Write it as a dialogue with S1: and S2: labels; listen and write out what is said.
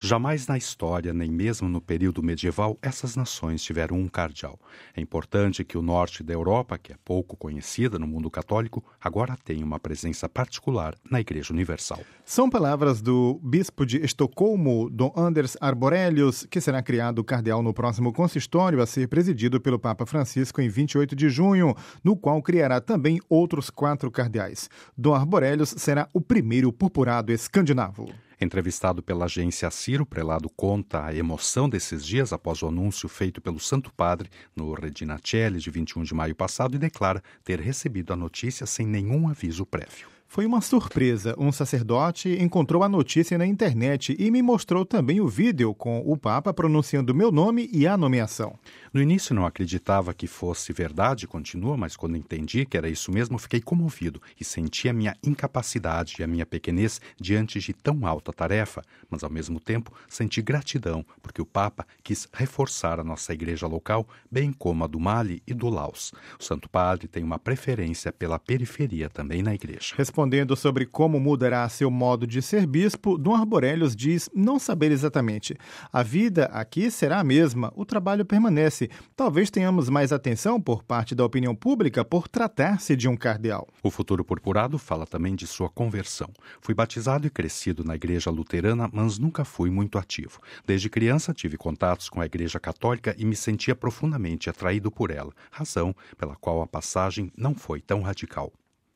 S1: Jamais na história, nem mesmo no período medieval, essas nações tiveram um cardeal. É importante que o norte da Europa, que é pouco conhecida no mundo católico, agora tenha uma presença particular na Igreja Universal.
S2: São palavras do bispo de Estocolmo, Dom Anders Arborelius, que será criado cardeal no próximo consistório a ser presidido pelo Papa Francisco em 28 de junho, no qual criará também outros 4 cardeais. Dom Arborelius será o primeiro purpurado escandinavo.
S1: Entrevistado pela agência Ciro, o prelado conta a emoção desses dias após o anúncio feito pelo Santo Padre no Regina Coeli de 21 de maio passado e declara ter recebido a notícia sem nenhum aviso prévio.
S2: Foi uma surpresa. Um sacerdote encontrou a notícia na internet e me mostrou também o vídeo com o Papa pronunciando meu nome e a nomeação.
S1: No início não acreditava que fosse verdade, continua, mas quando entendi que era isso mesmo, fiquei comovido e senti a minha incapacidade e a minha pequenez diante de tão alta tarefa, mas ao mesmo tempo senti gratidão, porque o Papa quis reforçar a nossa igreja local, bem como a do Mali e do Laos. O Santo Padre tem uma preferência pela periferia também na igreja.
S2: Respondendo sobre como mudará seu modo de ser bispo, Dom Arborelius diz não saber exatamente. A vida aqui será a mesma, o trabalho permanece. Talvez tenhamos mais atenção por parte da opinião pública por tratar-se de um cardeal.
S1: O futuro purpurado fala também de sua conversão. Fui batizado e crescido na igreja luterana, mas nunca fui muito ativo. Desde criança tive contatos com a igreja católica e me sentia profundamente atraído por ela, razão pela qual a passagem não foi tão radical.